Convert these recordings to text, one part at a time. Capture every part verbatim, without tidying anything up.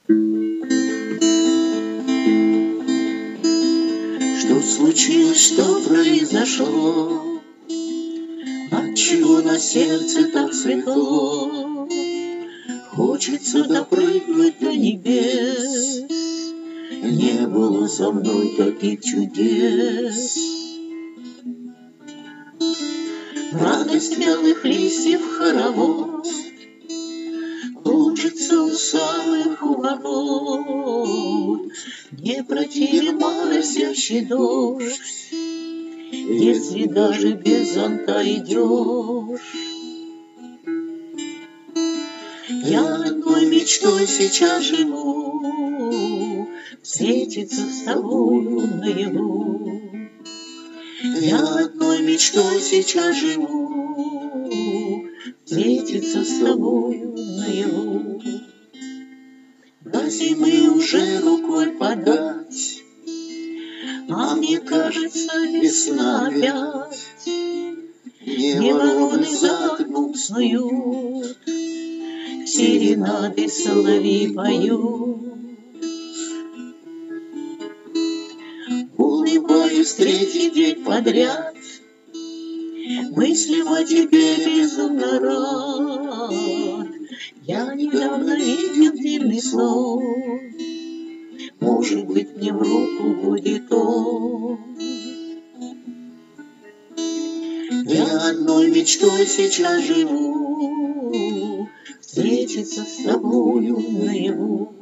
Что случилось, что произошло? Отчего на сердце так светло? Хочется допрыгнуть до небес. Не было со мной таких чудес. Радость белых листьев хоровод кружится у самых у ворот. Не противен моросящий дождь, если даже без зонта идешь. Я одной мечтой сейчас живу, встретиться с тобою наяву. Я одной мечтой сейчас живу, встретиться с тобою наяву. До зимы уже рукой подать, а мне кажется, весна опять. Не вороны за окном снуют, серенады соловьи поют. Улыбаюсь третий день подряд, мыслям о тебе безумно рад. Я недавно видел дивный сон, может быть, мне в руку будет он. Я одной мечтой сейчас живу, встретиться с тобою наяву.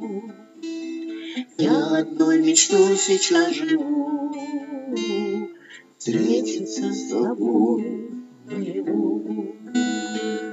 Я одной мечтой сейчас живу, встретиться с тобою наяву.